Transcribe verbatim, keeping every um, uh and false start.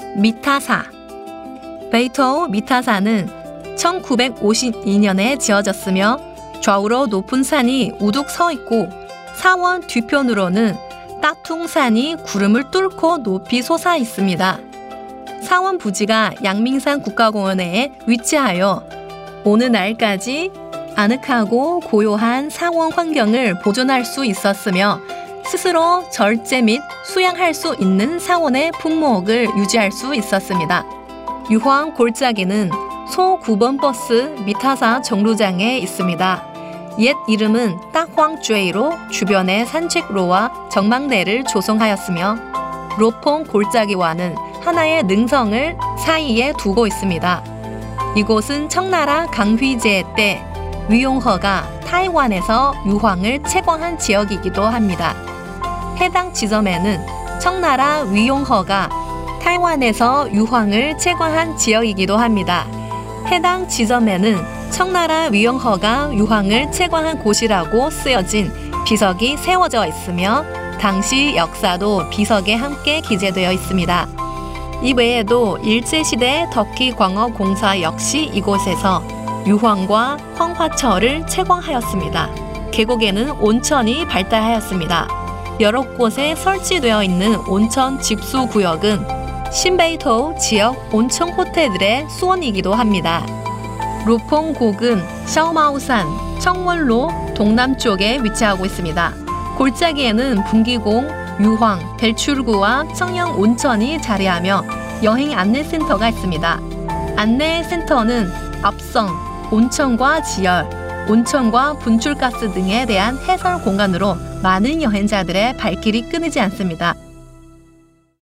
미타사. 베이토우 미타사는 천구백오십이 년에 지어졌으며 좌우로 높은 산이 우뚝 서 있고 사원 뒤편으로는 따퉁산이 구름을 뚫고 높이 솟아 있습니다. 사원 부지가 양밍산 국가공원에 위치하여 오늘날까지 아늑하고 고요한 사원 환경을 보존할 수 있었으며 스스로 절제 및 수양할 수 있는 사원의 품목을 유지할 수 있었습니다. 유황 골짜기는 소 구 번 버스 미타사 정류장에 있습니다. 옛 이름은 따황주에이로 주변의 산책로와 전망대를 조성하였으며 로퐁 골짜기와는 하나의 능성을 사이에 두고 있습니다. 이곳은 청나라 강휘제 때 위용허가 타이완에서 유황을 채광한 지역이기도 합니다. 해당 지점에는 청나라 위용허가 타이완에서 유황을 채광한 지역이기도 합니다. 해당 지점에는 청나라 위용허가 유황을 채광한 곳이라고 쓰여진 비석이 세워져 있으며 당시 역사도 비석에 함께 기재되어 있습니다. 이 외에도 일제시대 덕희광업공사 역시 이곳에서 유황과 황화철을 채광하였습니다. 계곡에는 온천이 발달하였습니다. 여러 곳에 설치되어 있는 온천 집수구역은 신베이토우 지역 온천 호텔들의 수원이기도 합니다. 루퐁곡은 샤오마오산 청원로 동남쪽에 위치하고 있습니다. 골짜기에는 분기공, 유황, 벨출구와 청영 온천이 자리하며 여행 안내센터가 있습니다. 안내센터는 압성, 온천과 지열, 온천과 분출가스 등에 대한 해설 공간으로 많은 여행자들의 발길이 끊이지 않습니다.